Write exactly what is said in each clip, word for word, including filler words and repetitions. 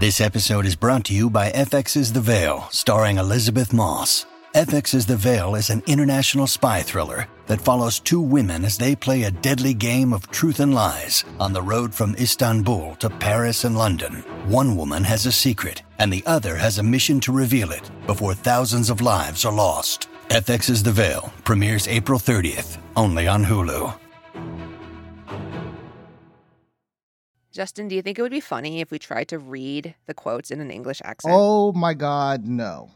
This episode is brought to you by F X's The Veil, starring Elizabeth Moss. F X's The Veil is an international spy thriller that follows two women as they play a deadly game of truth and lies on the road from Istanbul to Paris and London. One woman has a secret, and the other has a mission to reveal it before thousands of lives are lost. F X's The Veil premieres April thirtieth, only on Hulu. Justin, do you think it would be funny if we tried to read the quotes in an English accent? Oh my God, no.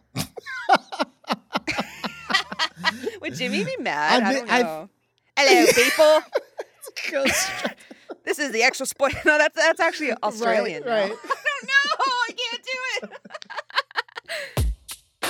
Would Jimmy be mad? I, I don't know. I've... Hello, people. This is the extra spoil. No, that's that's actually Australian. Right, right. I don't know. I can't do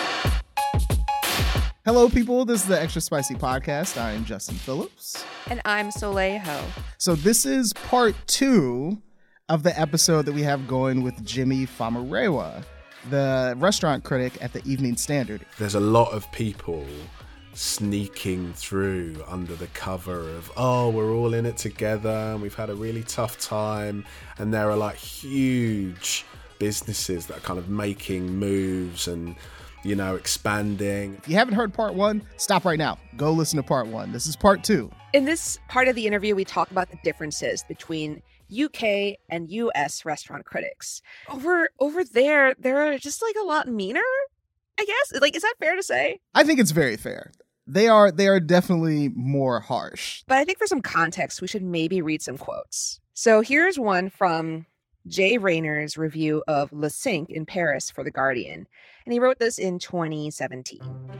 it. Hello, people. This is the Extra Spicy Podcast. I am Justin Phillips. And I'm Soleil Ho. So this is part two of the episode that we have going with Jimmy Famurewa, the restaurant critic at the Evening Standard. There's a lot of people sneaking through under the cover of, oh, we're all in it together and we've had a really tough time. And there are like huge businesses that are kind of making moves and, you know, expanding. If you haven't heard part one, stop right now. Go listen to part one. This is part two. In this part of the interview, we talk about the differences between U K and U S restaurant critics. Over over there, they're just like a lot meaner, I guess. Like, is that fair to say? I think it's very fair. They are they are definitely more harsh. But I think for some context, we should maybe read some quotes. So here's one from Jay Rayner's review of Le Cinq in Paris for The Guardian. And he wrote this in twenty seventeen.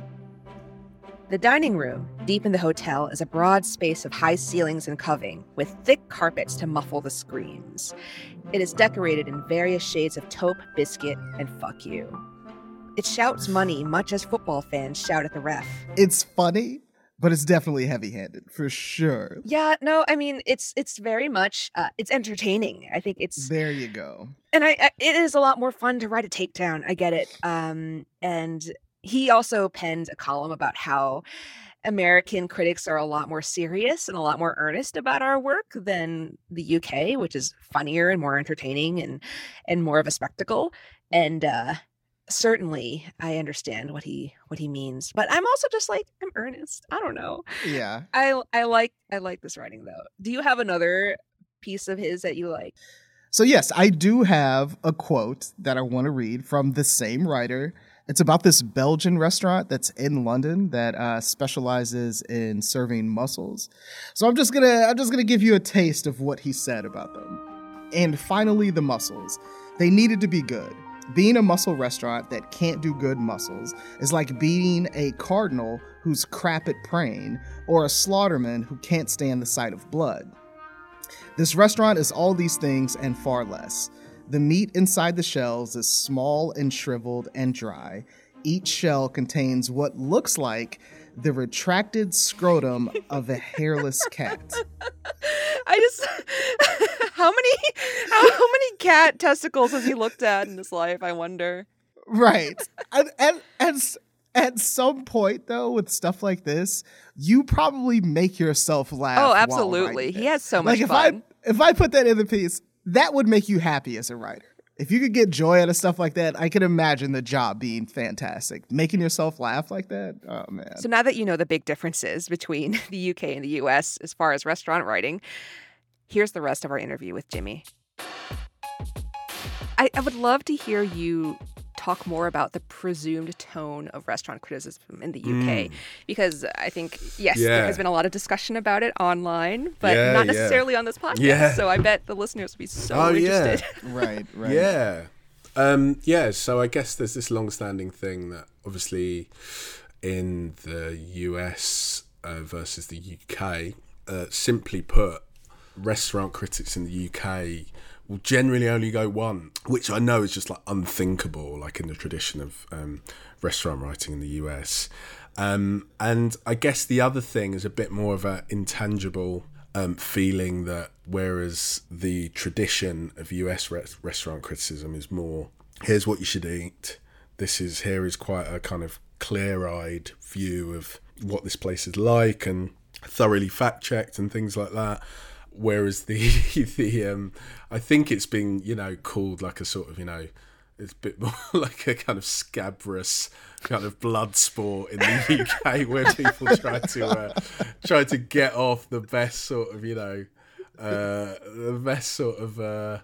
The dining room, deep in the hotel, is a broad space of high ceilings and coving, with thick carpets to muffle the screams. It is decorated in various shades of taupe, biscuit, and fuck you. It shouts money much as football fans shout at the ref. It's funny, but it's definitely heavy-handed, for sure. Yeah, no, I mean, it's it's very much, uh, it's entertaining. I think it's... There you go. And I, I it is a lot more fun to write a takedown. I get it. Um, and... He also penned a column about how American critics are a lot more serious and a lot more earnest about our work than the U K, which is funnier and more entertaining and and more of a spectacle. And uh, certainly, I understand what he what he means. But I'm also just like, I'm earnest. I don't know. Yeah. I I like I like this writing though. Do you have another piece of his that you like? So yes, I do have a quote that I want to read from the same writer. It's about this Belgian restaurant that's in London that uh, specializes in serving mussels. So I'm just gonna I'm just gonna give you a taste of what he said about them. And finally, the mussels. They needed to be good. Being a mussel restaurant that can't do good mussels is like being a cardinal who's crap at praying, or a slaughterman who can't stand the sight of blood. This restaurant is all these things and far less. The meat inside the shells is small and shriveled and dry. Each shell contains what looks like the retracted scrotum of a hairless cat. I just... how many how, how many cat testicles has he looked at in his life, I wonder? Right. and, and, and at some point, though, with stuff like this, you probably make yourself laugh. Oh, absolutely. He has so much like if fun. I, if I put that in the piece... That would make you happy as a writer. If you could get joy out of stuff like that, I could imagine the job being fantastic. Making yourself laugh like that, oh man. So now that you know the big differences between the U K and the U S as far as restaurant writing, here's the rest of our interview with Jimmy. I, I would love to hear you talk more about the presumed tone of restaurant criticism in the U K, mm. because I think, yes, yeah. there has been a lot of discussion about it online, but yeah, not necessarily yeah. on this podcast. Yeah. So I bet the listeners would be so oh, interested. Yeah. right, right. Yeah. Um, yeah, so I guess there's this long-standing thing that obviously in the U S uh, versus the U K, uh, simply put, restaurant critics in the U K will generally only go one, which I know is just like unthinkable, like in the tradition of um, restaurant writing in the U S. Um, and I guess the other thing is a bit more of an intangible um, feeling that whereas the tradition of U S re- restaurant criticism is more, here's what you should eat. This is, here is quite a kind of clear-eyed view of what this place is like and thoroughly fact-checked and things like that. whereas the the um, I think it's been, you know, called like a sort of, you know, it's a bit more like a kind of scabrous kind of blood sport in the U K where people try to uh, try to get off the best sort of, you know, uh, the best sort of uh,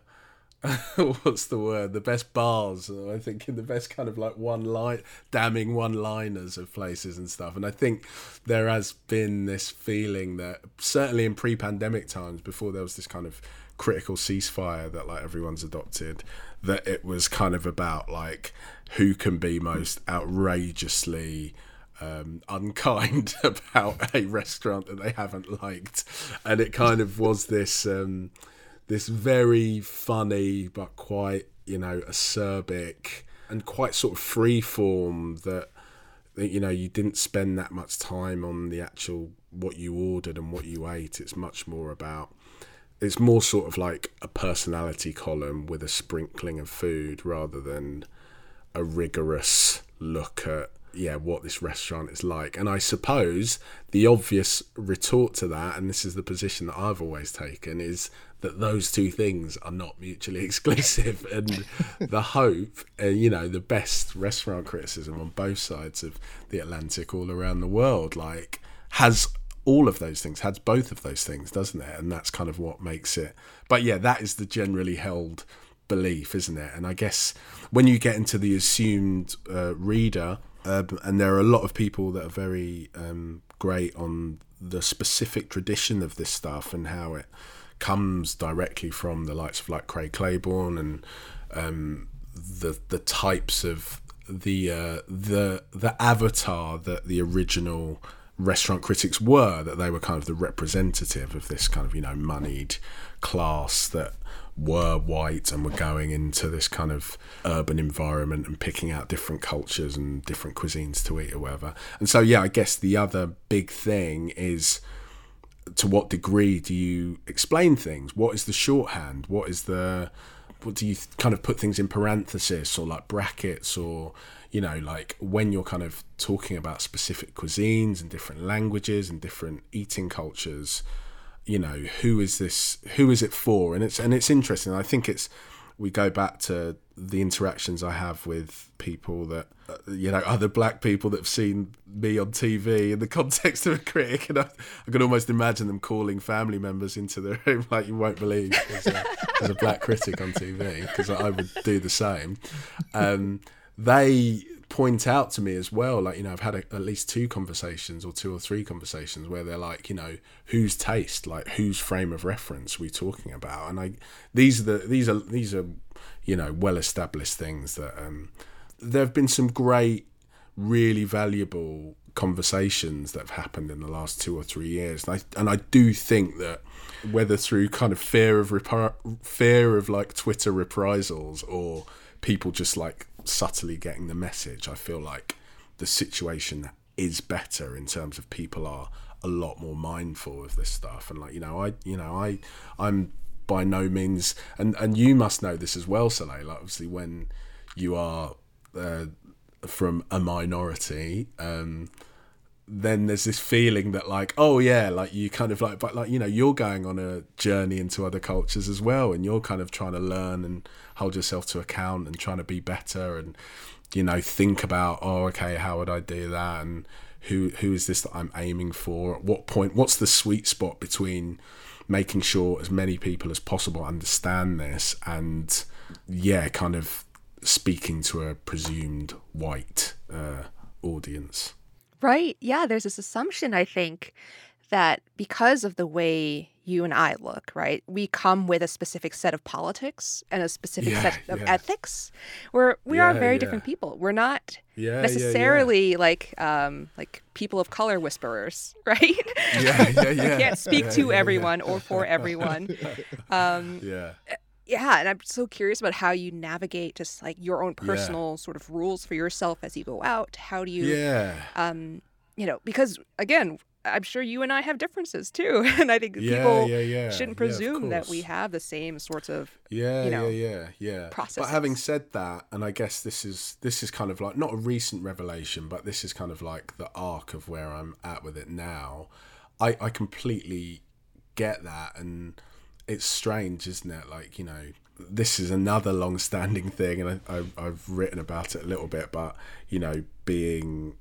what's the word? The best bars, I think, in the best kind of like one line, damning one-liners of places and stuff. And I think there has been this feeling that certainly in pre-pandemic times, before there was this kind of critical ceasefire that like everyone's adopted, that it was kind of about like who can be most outrageously um, unkind about a restaurant that they haven't liked, and it kind of was this um, this very funny but quite, you know, acerbic and quite sort of free form that, you know, you didn't spend that much time on the actual what you ordered and what you ate. It's much more about, it's more sort of like a personality column with a sprinkling of food rather than a rigorous look at, yeah, what this restaurant is like. And I suppose the obvious retort to that, and this is the position that I've always taken, is that those two things are not mutually exclusive. And the hope, uh, you know, the best restaurant criticism on both sides of the Atlantic all around the world, like, has all of those things, has both of those things, doesn't it? And that's kind of what makes it. But yeah, that is the generally held belief, isn't it? And I guess when you get into the assumed uh, reader, uh, and there are a lot of people that are very um, great on the specific tradition of this stuff and how it comes directly from the likes of like Craig Claiborne and um, the the types of the uh, the the avatar that the original restaurant critics were, that they were kind of the representative of this kind of, you know, moneyed class that were white and were going into this kind of urban environment and picking out different cultures and different cuisines to eat or whatever. And so, yeah, I guess the other big thing is, to what degree do you explain things? What is the shorthand? What is the, what do you kind of put things in parenthesis or like brackets, or, you know, like when you're kind of talking about specific cuisines and different languages and different eating cultures, you know, who is this, who is it for? And it's, and it's interesting. I think it's, we go back to the interactions I have with people that, uh, you know, other black people that have seen me on T V in the context of a critic, and I, I can almost imagine them calling family members into the room like, you won't believe there's a, there's a black critic on T V, because I would do the same. Um, they point out to me as well, like, you know, I've had a, at least two conversations or two or three conversations where they're like, you know, whose taste, like whose frame of reference are we talking about? And I, these are the, these are, these are, you know, well-established things that, um, there have been some great, really valuable conversations that have happened in the last two or three years. And I, and I do think that whether through kind of fear of, repri- fear of like Twitter reprisals or people just like subtly getting the message, I feel like the situation is better in terms of people are a lot more mindful of this stuff. And like, you know, I, you know, I, I'm by no means, and, and you must know this as well, Soleil, like obviously when you are uh, from a minority, um, then there's this feeling that like, oh yeah, like you kind of like, but like, you know, you're going on a journey into other cultures as well, and you're kind of trying to learn and hold yourself to account and trying to be better and, you know, think about, oh, okay, how would I do that? And who who is this that I'm aiming for? At what point, what's the sweet spot between making sure as many people as possible understand this and, yeah, kind of speaking to a presumed white uh, audience? Right. Yeah, there's this assumption, I think, that because of the way you and I look, right, we come with a specific set of politics and a specific Yeah, set of yeah. ethics, where we Yeah, are very yeah. different people. We're not Yeah, yeah, necessarily like um, like people of color whisperers, right? Yeah, yeah, yeah. I can't speak Yeah, to yeah, everyone yeah. or for everyone. Um, Yeah. yeah, and I'm so curious about how you navigate just like your own personal sort of rules for yourself as you go out. How do you, Yeah. um, you know, because again, I'm sure you and I have differences too, and I think Yeah, people yeah, yeah. shouldn't Yeah, of presume that we course. have the same sorts of. Yeah, you know, yeah, yeah, yeah. But having processes. said that, and I guess this is this is kind of like not a recent revelation, but this is kind of like the arc of where I'm at with it now. I, I completely get that. And it's strange, isn't it? Like, you know, this is another long-standing thing, and I, I, I've written about it a little bit, but, you know, being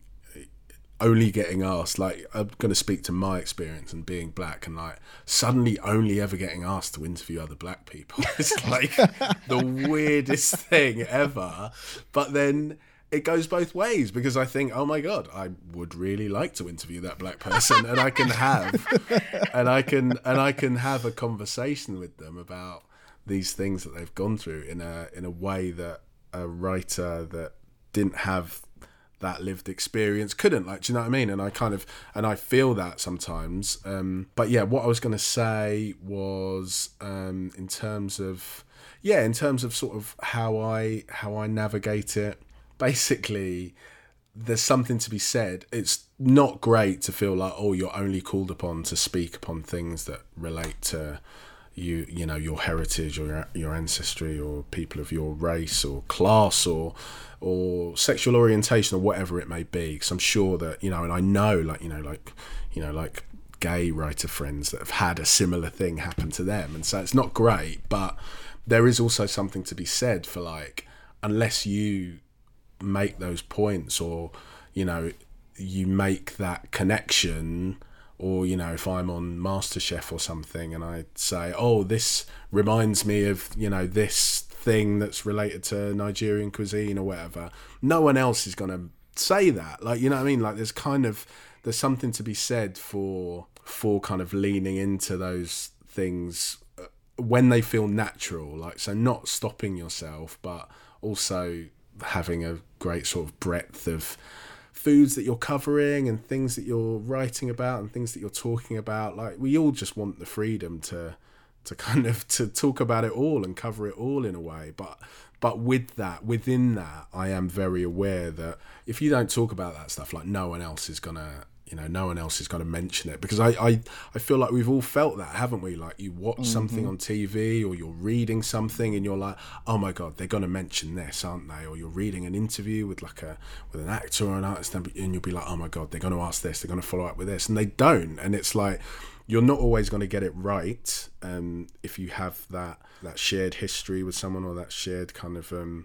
only getting asked, like, I'm going to speak to my experience and being black, and like suddenly only ever getting asked to interview other black people. It's like the weirdest thing ever. But then it goes both ways, because I think, oh my God, I would really like to interview that black person, and I can have, and I can, and I can have a conversation with them about these things that they've gone through in a in a way that a writer that didn't have that lived experience couldn't. Like, do you know what I mean? And I kind of, and I feel that sometimes. Um, but yeah, what I was going to say was, um, in terms of, yeah, in terms of sort of how I how I navigate it. Basically, there's something to be said. It's not great to feel like, oh, you're only called upon to speak upon things that relate to you, you know, your heritage or your, your ancestry or people of your race or class or or sexual orientation or whatever it may be. Because I'm sure that, you know, and I know, like, you know, like, you know, like gay writer friends that have had a similar thing happen to them. And so it's not great, but there is also something to be said for, like, unless you make those points, or, you know, you make that connection, or, you know, if I'm on MasterChef or something and I say, oh, this reminds me of, you know, this thing that's related to Nigerian cuisine or whatever, no one else is going to say that. Like, you know what I mean? Like, there's kind of, there's something to be said for, for kind of leaning into those things when they feel natural. Like, so not stopping yourself, but also having a great sort of breadth of foods that you're covering and things that you're writing about and things that you're talking about. Like, we all just want the freedom to to kind of to talk about it all and cover it all in a way, but but with that, within that, I am very aware that if you don't talk about that stuff, like, no one else is gonna, you know, no one else is going to mention it. Because I, I, I feel like we've all felt that, haven't we? Like, you watch mm-hmm. something on T V, or you're reading something and you're like, oh my God, they're going to mention this, aren't they? Or you're reading an interview with like a with an actor or an artist, and you'll be like, oh my God, they're going to ask this, they're going to follow up with this. And they don't. And it's like, you're not always going to get it right, um, if you have that, that shared history with someone, or that shared kind of... Um,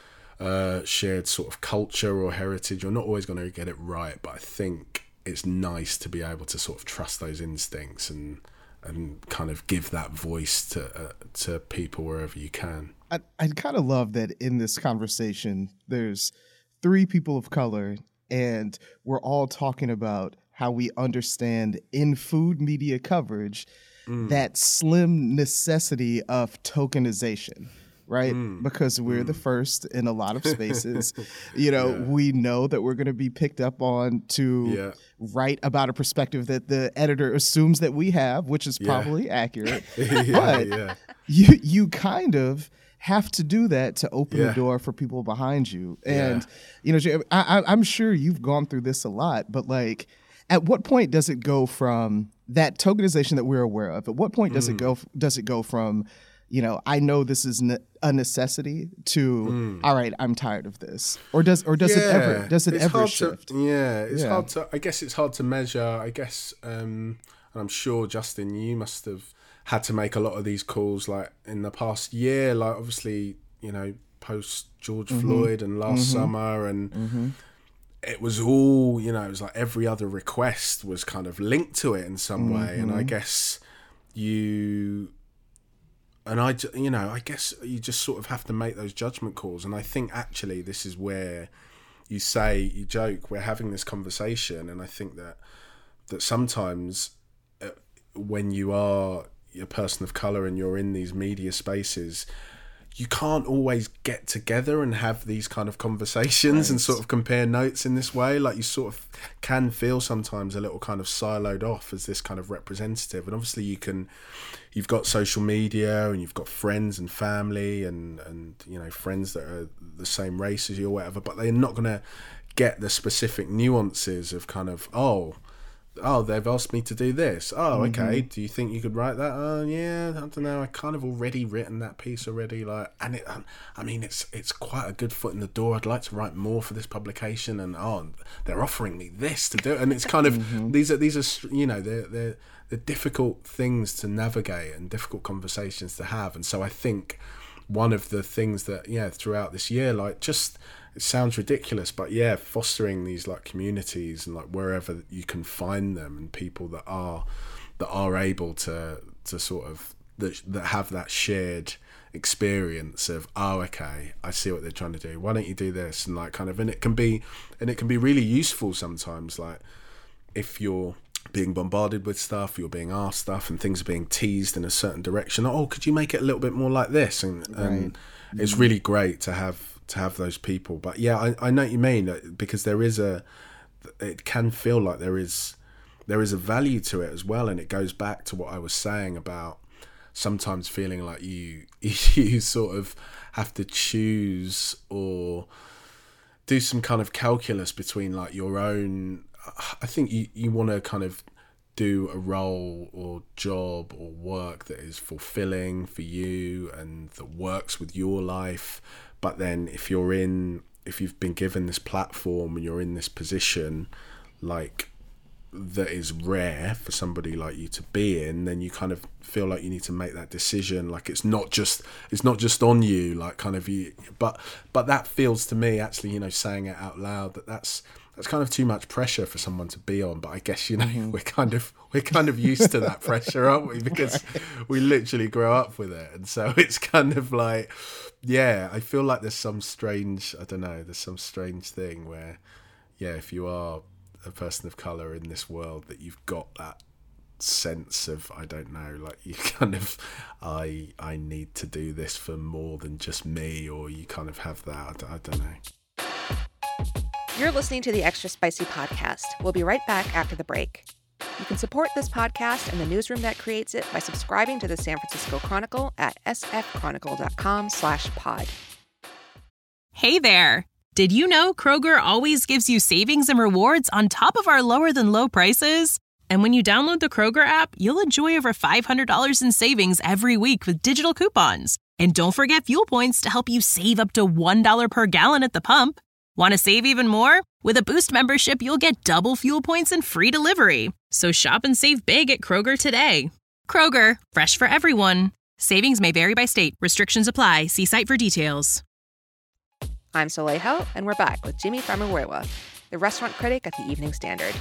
uh, shared sort of culture or heritage. You're not always going to get it right, but I think it's nice to be able to sort of trust those instincts and and kind of give that voice to uh, to people wherever you can. I I kind of love that in this conversation there's three people of color, and we're all talking about how we understand in food media coverage mm. that slim necessity of tokenization. Right? Mm. Because we're mm. the first in a lot of spaces. You know, yeah. we know that we're going to be picked up on to yeah. write about a perspective that the editor assumes that we have, which is probably yeah. accurate. yeah, but yeah. you you kind of have to do that to open yeah. the door for people behind you. And, yeah. you know, I, I'm sure you've gone through this a lot, but like, at what point does it go from that tokenization that we're aware of? At what point does mm. it go? Does it go from, you know, I know this is ne- a necessity to, mm. all right, I'm tired of this, or does or does yeah. it ever does it it's ever hard shift? To, yeah, it's yeah. hard to. I guess it's hard to measure. I guess, um, and I'm sure Justin, you must have had to make a lot of these calls, like in the past year, like obviously, you know, post George mm-hmm. Floyd and last mm-hmm. summer, and. Mm-hmm. It was all, you know, it was like every other request was kind of linked to it in some mm-hmm. way. And I guess you, and I, you know, I guess you just sort of have to make those judgment calls. And I think actually this is where you say, you joke, we're having this conversation. And I think that, that sometimes uh, when you are a person of colour and you're in these media spaces, you can't always get together and have these kind of conversations right. and sort of compare notes in this way. Like, you sort of can feel sometimes a little kind of siloed off as this kind of representative. And obviously you can, you've got social media and you've got friends and family and, and, you know, friends that are the same race as you or whatever, but they're not going to get the specific nuances of kind of, oh, oh, they've asked me to do this. Oh, okay. Mm-hmm. Do you think you could write that? Oh, yeah. I don't know. I kind of already written that piece already. Like, and it, um, I mean, it's it's quite a good foot in the door. I'd like to write more for this publication, and oh, they're offering me this to do it. And it's kind of mm-hmm. these are these are you know they're they're they're difficult things to navigate and difficult conversations to have. And so I think one of the things that yeah throughout this year, like just. It sounds ridiculous, but yeah, fostering these like communities and like wherever you can find them, and people that are that are able to to sort of that, that have that shared experience of, oh, okay, I see what they're trying to do. Why don't you do this? And like kind of, and it can be and it can be really useful sometimes. Like if you're being bombarded with stuff, you're being asked stuff, and things are being teased in a certain direction. Oh, could you make it a little bit more like this? And, right. and mm-hmm. it's really great to have. to have those people. But yeah, I, I know what you mean, because there is a it can feel like there is there is a value to it as well, and it goes back to what I was saying about sometimes feeling like you you sort of have to choose or do some kind of calculus between like your own. I think you, you want to kind of do a role or job or work that is fulfilling for you and that works with your life. But then if you're in, if you've been given this platform and you're in this position, like that is rare for somebody like you to be in, then you kind of feel like you need to make that decision. Like it's not just, it's not just on you, like kind of you, but, but that feels to me actually, you know, saying it out loud, that that's, that's kind of too much pressure for someone to be on. But I guess, you know, mm-hmm. we're kind of, we're kind of used to that pressure, aren't we? Because right. we literally grow up with it. And so it's kind of like, yeah, I feel like there's some strange, I don't know, there's some strange thing where, yeah, if you are a person of colour in this world, that you've got that sense of, I don't know, like you kind of, I I need to do this for more than just me, or you kind of have that, I, I don't know. You're listening to the Extra Spicy Podcast. We'll be right back after the break. You can support this podcast and the newsroom that creates it by subscribing to the San Francisco Chronicle at sfchronicle.com slash pod. Hey there! Did you know Kroger always gives you savings and rewards on top of our lower-than-low prices? And when you download the Kroger app, you'll enjoy over five hundred dollars in savings every week with digital coupons. And don't forget fuel points to help you save up to one dollar per gallon at the pump. Want to save even more? With a Boost membership, you'll get double fuel points and free delivery. So shop and save big at Kroger today. Kroger, fresh for everyone. Savings may vary by state. Restrictions apply. See site for details. I'm Soleil Ho, and we're back with Jimmy Famuyiwa, the restaurant critic at the Evening Standard.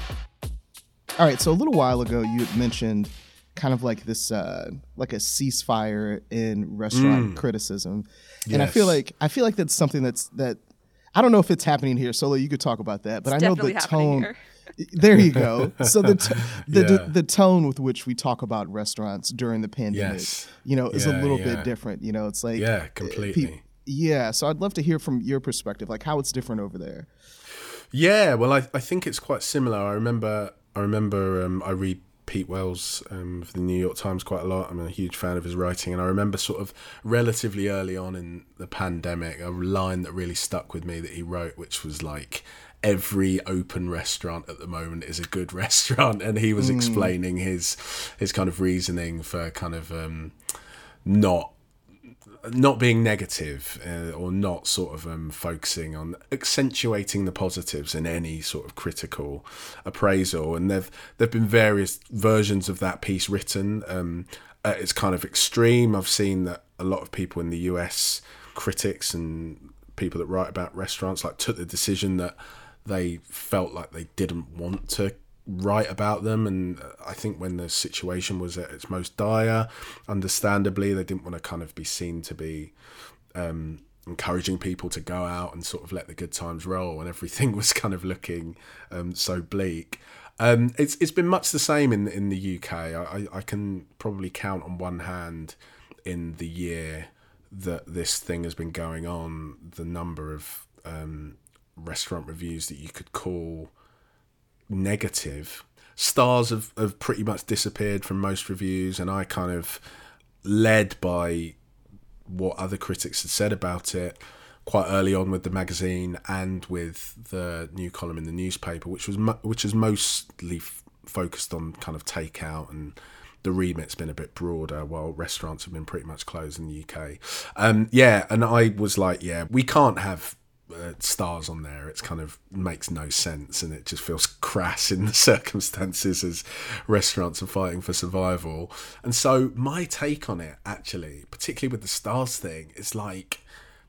All right, so a little while ago, you had mentioned kind of like this, uh, like a ceasefire in restaurant mm. criticism, and yes. I feel like I feel like that's something that's that. I don't know if it's happening here, Soleil, you could talk about that, but it's I know the tone. Here. There you go. So the t- the, yeah. the the tone with which we talk about restaurants during the pandemic, yes. you know, is yeah, a little yeah. bit different. You know, it's like yeah, completely. Pe- yeah. So I'd love to hear from your perspective, like how it's different over there. Yeah, well, I I think it's quite similar. I remember I remember um, I read Pete Wells um, for the New York Times quite a lot. I'm a huge fan of his writing, and I remember sort of relatively early on in the pandemic, a line that really stuck with me that he wrote, which was like, every open restaurant at the moment is a good restaurant, and he was mm. explaining his his kind of reasoning for kind of um, not not being negative uh, or not sort of um, focusing on accentuating the positives in any sort of critical appraisal. And there've there've been various versions of that piece written. Um, uh, it's kind of extreme. I've seen that a lot of people in the U S, critics and people that write about restaurants, like took the decision that they felt like they didn't want to write about them. And I think when the situation was at its most dire, understandably, they didn't want to kind of be seen to be um, encouraging people to go out and sort of let the good times roll when everything was kind of looking um, so bleak. Um, it's it's been much the same in in the U K. I, I can probably count on one hand in the year that this thing has been going on, the number of um, restaurant reviews that you could call negative. Stars have, have pretty much disappeared from most reviews, and I kind of, led by what other critics had said about it quite early on with the magazine and with the new column in the newspaper, which was mo- which is mostly f- focused on kind of takeout, and the remit's been a bit broader, while restaurants have been pretty much closed in the U K. Um, yeah, and I was like, yeah, we can't have uh, stars on there. It's kind of makes no sense, and it just feels crass in the circumstances as restaurants are fighting for survival. And so my take on it, actually, particularly with the stars thing, is like,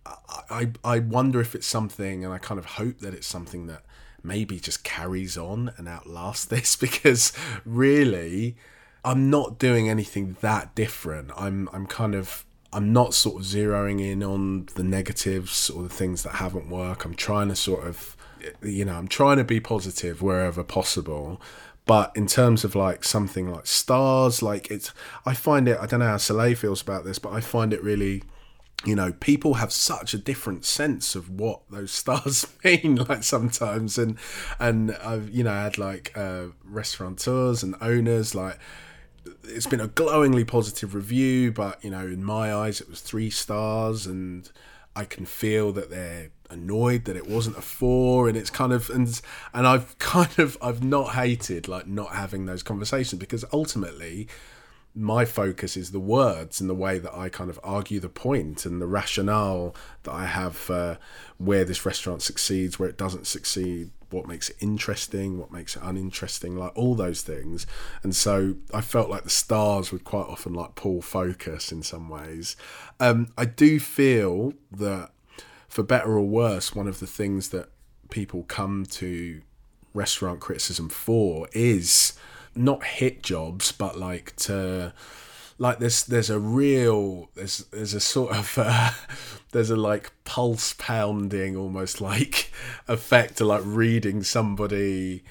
I, I wonder if it's something, and I kind of hope that it's something that maybe just carries on and outlasts this, because really I'm not doing anything that different. I'm I'm kind of I'm not sort of zeroing in on the negatives or the things that haven't worked. I'm trying to sort of, you know, I'm trying to be positive wherever possible. But in terms of like something like stars, like it's, I find it, I don't know how Soleil feels about this, but I find it really, you know, people have such a different sense of what those stars mean, like sometimes. And, and I've, you know, had like uh, restaurateurs and owners, like, it's been a glowingly positive review, but, you know, in my eyes, it was three stars, and I can feel that they're annoyed that it wasn't a four, and it's kind of, and and I've kind of, I've not hated, like, not having those conversations, because ultimately my focus is the words and the way that I kind of argue the point and the rationale that I have for where this restaurant succeeds, where it doesn't succeed, what makes it interesting, what makes it uninteresting, like all those things. And so I felt like the stars would quite often like pull focus in some ways. Um, I do feel that, for better or worse, one of the things that people come to restaurant criticism for is not hit jobs, but like to, like there's there's a real there's there's a sort of uh, there's a like pulse pounding almost like effect to like reading somebody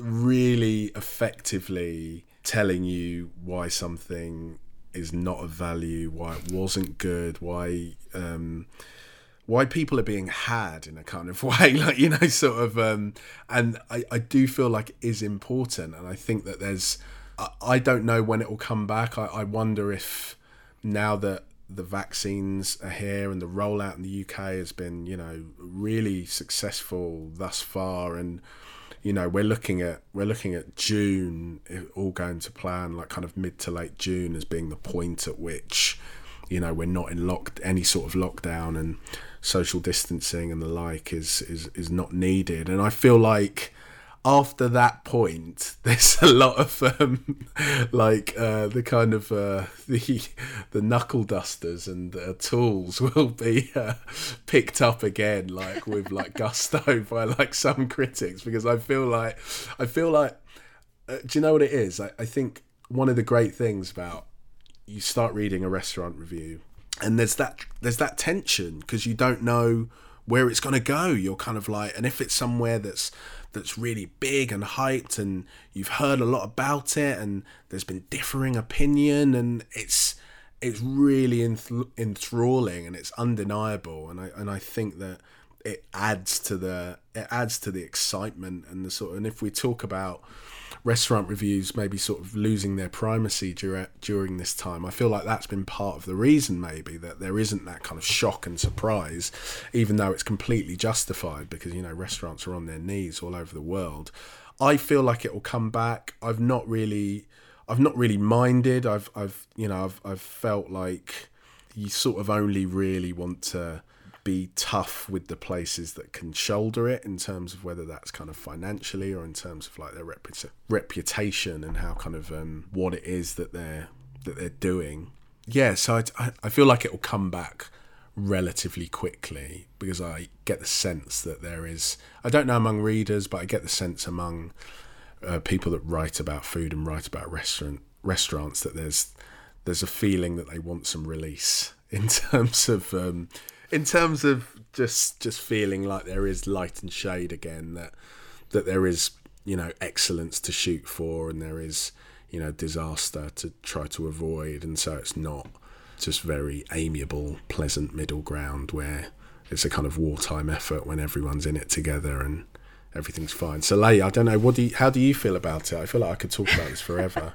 really effectively telling you why something is not of value, why it wasn't good, why um why people are being had in a kind of way, like, you know, sort of, um, and I, I do feel like it is important. And I think that there's, I, I don't know when it will come back. I, I wonder if now that the vaccines are here and the rollout in the U K has been, you know, really successful thus far. And, you know, we're looking at, we're looking at June, all going to plan, like kind of mid to late June as being the point at which, you know, we're not in locked any sort of lockdown, and social distancing and the like is is is not needed. And I feel like after that point, there's a lot of um, like uh, the kind of uh, the the knuckle dusters and uh, tools will be uh, picked up again, like with like gusto by like some critics, because I feel like I feel like uh, do you know what it is? I, I think one of the great things about, you start reading a restaurant review and there's that there's that tension because you don't know where it's going to go. You're kind of like, and if it's somewhere that's that's really big and hyped and you've heard a lot about it and there's been differing opinion and it's it's really enth- enthralling and it's undeniable, and I and I think that it adds to the it adds to the excitement and the sort of, and if we talk about restaurant reviews maybe sort of losing their primacy during during this time, I feel like that's been part of the reason maybe that there isn't that kind of shock and surprise, even though it's completely justified because, you know, restaurants are on their knees all over the world. I feel like it will come back. I've not really I've not really minded. I've I've you know I've I've felt like you sort of only really want to be tough with the places that can shoulder it, in terms of whether that's kind of financially or in terms of like their repu- reputation and how kind of um, what it is that they're that they're doing. Yeah, so I, I feel like it will come back relatively quickly because I get the sense that there is, I don't know among readers, but I get the sense among uh, people that write about food and write about restaurant restaurants that there's there's a feeling that they want some release in terms of um, in terms of just just feeling like there is light and shade again, that that there is, you know, excellence to shoot for and there is, you know, disaster to try to avoid, and so it's not just very amiable, pleasant middle ground where it's a kind of wartime effort when everyone's in it together and everything's fine. So, Leigh, I don't know, what do you, how do you feel about it? I feel like I could talk about this forever.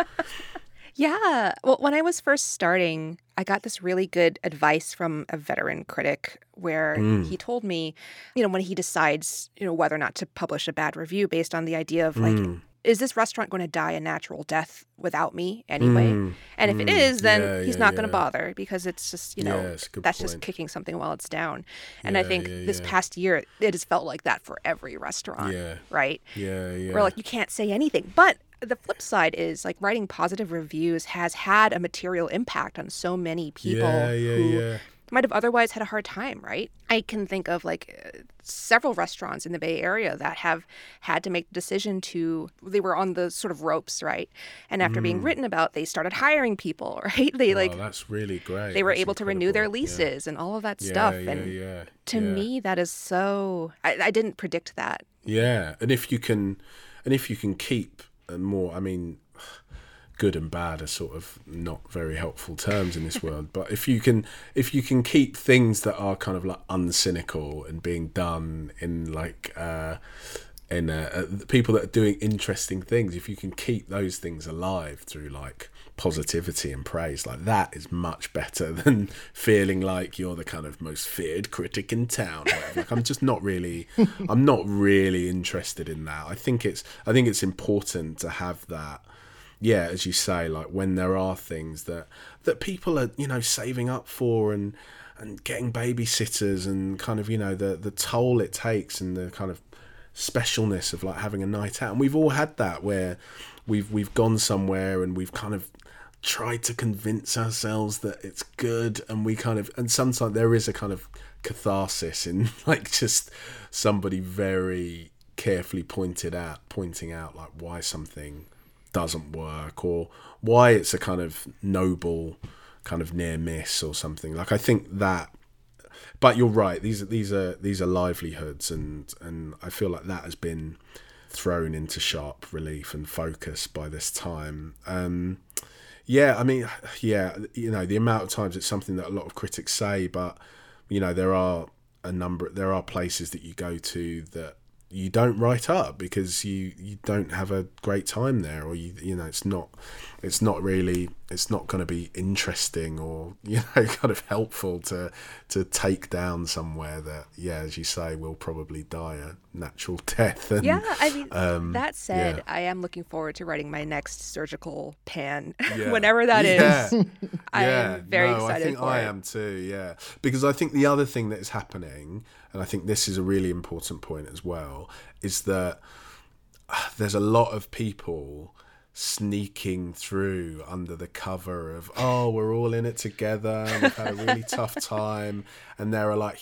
Yeah. Well, when I was first starting, I got this really good advice from a veteran critic where mm. he told me, you know, when he decides, you know, whether or not to publish a bad review based on the idea of like, mm. is this restaurant going to die a natural death without me anyway? Mm, and if mm, it is, then yeah, he's yeah, not going to yeah. bother because it's just, you know, Yeah, it's a good that's point. just kicking something while it's down. And Yeah, I think yeah, this yeah. past year, it has felt like that for every restaurant, Yeah. right? Yeah, yeah. Where like you can't say anything. But the flip side is like writing positive reviews has had a material impact on so many people yeah, yeah, who yeah. might have otherwise had a hard time, right? I can think of like uh, several restaurants in the Bay Area that have had to make the decision to, they were on the sort of ropes, right? And after being written about, they started hiring people, right? They like, Wow, that's really great. they were That's able to renew their incredible. leases and all of that Yeah, stuff. yeah, and yeah, to yeah. me, that is so, I, I didn't predict that. Yeah, and if you can, and if you can keep a more, I mean, good and bad are sort of not very helpful terms in this world. But if you can, if you can keep things that are kind of like uncynical and being done in like, uh, in uh, uh, people that are doing interesting things, if you can keep those things alive through like positivity and praise, like that is much better than feeling like you're the kind of most feared critic in town. Like I'm just not really, I'm not really interested in that. I think it's, I think it's important to have that. Yeah, as you say, like when there are things that that people are, you know, saving up for and and getting babysitters and kind of, you know, the the toll it takes and the kind of specialness of like having a night out. And we've all had that where we've we've gone somewhere and we've kind of tried to convince ourselves that it's good, and we kind of, and sometimes there is a kind of catharsis in like just somebody very carefully pointed out pointing out like why something doesn't work or why it's a kind of noble kind of near miss or something. Like I think that, but you're right, these are these are these are livelihoods, and and I feel like that has been thrown into sharp relief and focus by this time. um yeah I mean, yeah, you know, the amount of times it's something that a lot of critics say, but you know, there are a number there are places that you go to that you don't write up because you, you don't have a great time there, or you you know it's not it's not really it's not going to be interesting or, you know, kind of helpful to to take down somewhere that, yeah, as you say, will probably die a natural death. And, Yeah, I mean, um, that said, yeah. I am looking forward to writing my next surgical pan, Yeah. whenever that yeah. is. I yeah. am very no, excited I think for I it. am too, yeah. Because I think the other thing that is happening, and I think this is a really important point as well, is that uh, there's a lot of people sneaking through under the cover of, oh, we're all in it together, we've had a really tough time, and there are like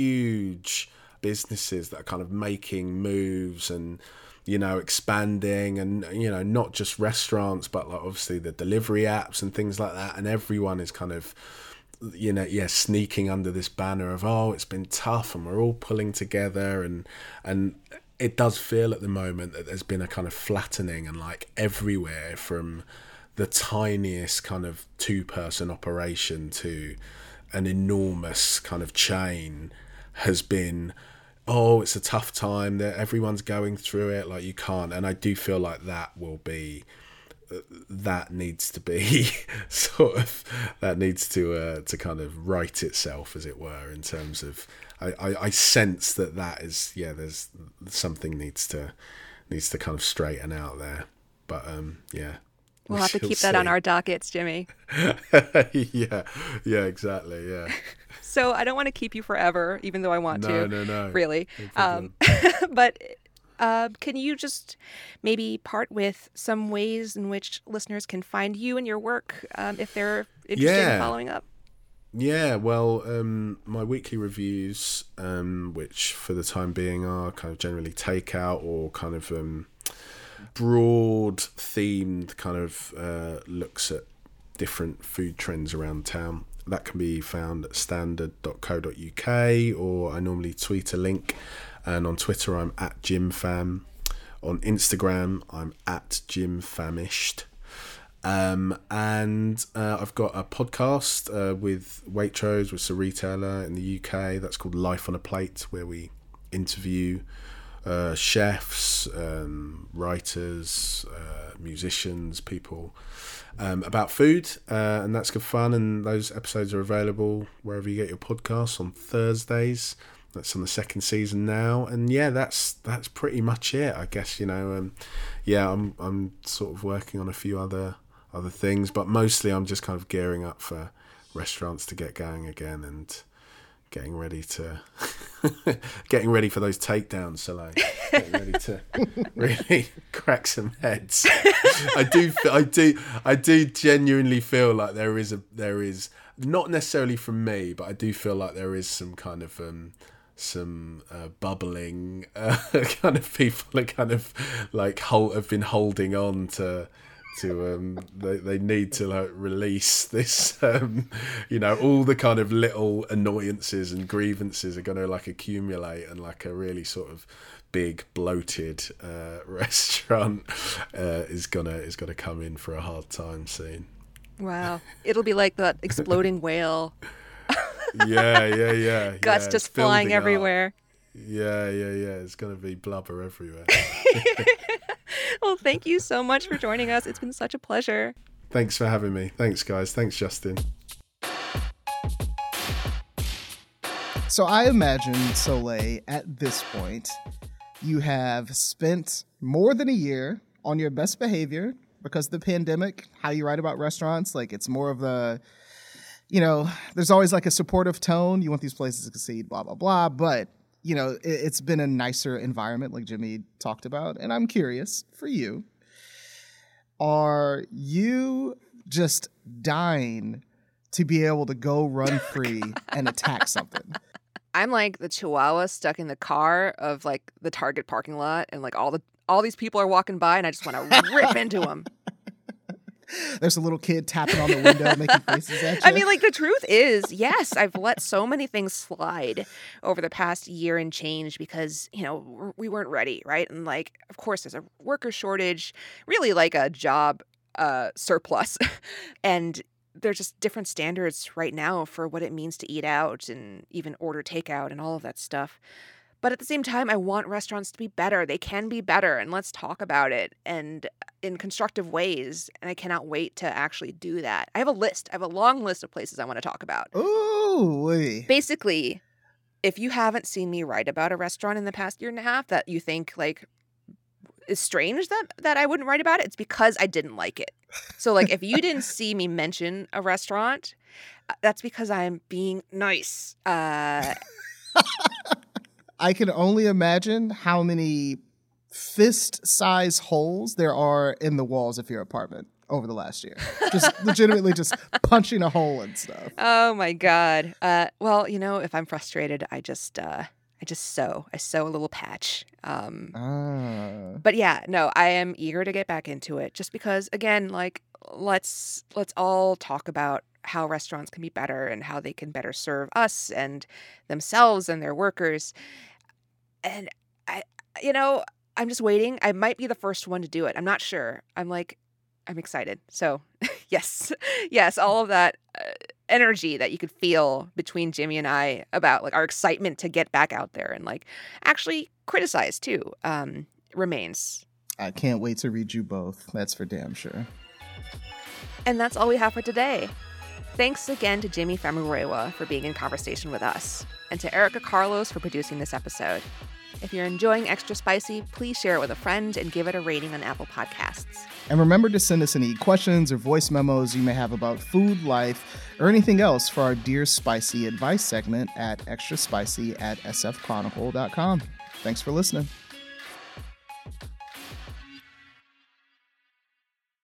huge businesses that are kind of making moves and, you know, expanding, and, you know, not just restaurants, but like obviously the delivery apps and things like that, and everyone is kind of, you know, yeah, sneaking under this banner of, oh, it's been tough and we're all pulling together, and and it does feel at the moment that there's been a kind of flattening, and like everywhere from the tiniest kind of two-person operation to an enormous kind of chain has been, oh, it's a tough time, that everyone's going through it, like you can't. And I do feel like that will be, that needs to be sort of, that needs to uh, to kind of right itself, as it were, in terms of, I, I, I sense that that is, yeah, there's something needs to needs to kind of straighten out there. But um, yeah. We'll have to shall keep that on see. our dockets, Jimmy. yeah, yeah, exactly, yeah. So I don't want to keep you forever, even though I want No, to. no, no. Really. No um, problem. but uh, can you just maybe part with some ways in which listeners can find you and your work um, if they're interested Yeah. in following up? Yeah, well, um, my weekly reviews, um, which for the time being are kind of generally takeout or kind of um, broad themed kind of uh, looks at different food trends around town. That can be found at standard dot co dot uk, or I normally tweet a link, and on Twitter I'm at JimFam. On Instagram I'm at JimFamished. Um, and uh, I've got a podcast uh, with Waitrose, with a retailer in the U K, that's called Life on a Plate, where we interview uh, chefs, um, writers, uh, musicians, people um, about food, uh, and that's good fun. And those episodes are available wherever you get your podcasts on Thursdays. that's on the second season now, and yeah, that's that's pretty much it, I guess. You know, um, yeah, I'm I'm sort of working on a few other other things, but mostly I'm just kind of gearing up for restaurants to get going again and getting ready to getting ready for those takedowns, Soleil. Getting ready to really crack some heads. I do, I do, I do genuinely feel like there is a, there is not necessarily from me, but I do feel like there is some kind of um, some uh, bubbling uh, kind of people that kind of like hold, have been holding on to. To um, they they need to like release this, um, you know, all the kind of little annoyances and grievances are going to like accumulate, and like a really sort of big bloated uh, restaurant uh, is gonna is gonna come in for a hard time soon. Wow, it'll be like that exploding whale. yeah, yeah, yeah. Guts yeah, just flying everywhere. Up. Yeah, yeah, yeah. It's gonna be blubber everywhere. Well, thank you so much for joining us. It's been such a pleasure. Thanks for having me. Thanks, guys. Thanks, Justin. So I imagine, Soleil, at this point, you have spent more than a year on your best behavior because of the pandemic. How you write about restaurants, like it's more of the, you know, there's always like a supportive tone. You want these places to succeed, blah, blah, blah. But you know, it's been a nicer environment like Jimmy talked about. And I'm curious, for you, are you just dying to be able to go run free and attack something? I'm like the chihuahua stuck in the car of like the Target parking lot, and like all the all these people are walking by and I just want to rip into them. There's a little kid tapping on the window, making faces at you. I mean, like, the truth is, yes, I've let so many things slide over the past year and change because, you know, we weren't ready, right? And, like, of course, there's a worker shortage, really like a job uh, surplus. And there's just different standards right now for what it means to eat out and even order takeout and all of that stuff. But at the same time, I want restaurants to be better. They can be better, and let's talk about it and in constructive ways. And I cannot wait to actually do that. I have a list. I have a long list of places I want to talk about. Ooh. Basically, if you haven't seen me write about a restaurant in the past year and a half that you think like is strange that that I wouldn't write about it, it's because I didn't like it. So like if you didn't see me mention a restaurant, that's because I'm being nice. Uh I can only imagine how many fist-size holes there are in the walls of your apartment over the last year. Just legitimately just punching a hole and stuff. Oh my God. Uh, well, you know, if I'm frustrated, I just uh, I just sew. I sew a little patch. Um, ah. But yeah, no, I am eager to get back into it just because, again, like let's let's all talk about how restaurants can be better and how they can better serve us and themselves and their workers. And I, you know, I'm just waiting. I might be the first one to do it. I'm not sure. I'm like, I'm excited. So yes, yes, all of that uh, energy that you could feel between Jimmy and I about like our excitement to get back out there and like actually criticize too um, remains. I can't wait to read you both. That's for damn sure. And that's all we have for today. Thanks again to Jimmy Famurewa for being in conversation with us, and to Erica Carlos for producing this episode. If you're enjoying Extra Spicy, please share it with a friend and give it a rating on Apple Podcasts. And remember to send us any questions or voice memos you may have about food, life, or anything else for our Dear Spicy advice segment at extraspicy at s f chronicle dot com. Thanks for listening.